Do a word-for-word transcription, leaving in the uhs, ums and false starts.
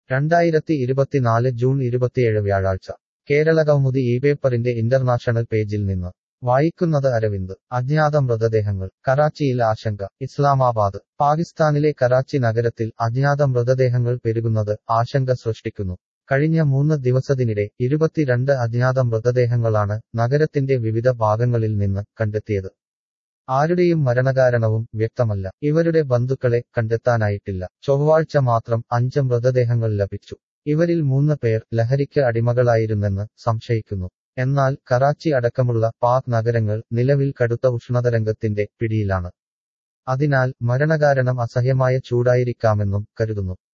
രണ്ടായിരത്തി ഇരുപത്തിനാല് ജൂൺ ഇരുപത്തിയേഴ് വ്യാഴാഴ്ച കേരളകൗമുദി ഈ പേപ്പറിന്റെ ഇന്റർനാഷണൽ പേജിൽ നിന്ന് വായിക്കുന്നത് അരവിന്ദ്. അജ്ഞാത മൃതദേഹങ്ങൾ കറാച്ചിയിൽ ആശങ്ക. ഇസ്ലാമാബാദ്. പാകിസ്ഥാനിലെ കറാച്ചി നഗരത്തിൽ അജ്ഞാത മൃതദേഹങ്ങൾ പെരുകുന്നത് ആശങ്ക സൃഷ്ടിക്കുന്നു. കഴിഞ്ഞ മൂന്ന് ദിവസത്തിനിടെ ഇരുപത്തിരണ്ട് അജ്ഞാത മൃതദേഹങ്ങളാണ് നഗരത്തിന്റെ വിവിധ ഭാഗങ്ങളിൽ നിന്ന് കണ്ടെത്തിയത്. ആരുടെയും മരണകാരണവും വ്യക്തമല്ല. ഇവരുടെ ബന്ധുക്കളെ കണ്ടെത്താനായിട്ടില്ല. ചൊവ്വാഴ്ച മാത്രം അഞ്ച് മൃതദേഹങ്ങൾ ലഭിച്ചു. ഇവരിൽ മൂന്ന് പേർ ലഹരിക്ക് അടിമകളായിരുന്നെന്ന് സംശയിക്കുന്നു. എന്നാൽ കറാച്ചി അടക്കമുള്ള പാക് നഗരങ്ങൾ നിലവിൽ കടുത്ത ഉഷ്ണതരംഗത്തിന്റെ പിടിയിലാണ്. അതിനാൽ മരണകാരണം അസഹ്യമായ ചൂടായിരിക്കാമെന്നും കരുതുന്നു.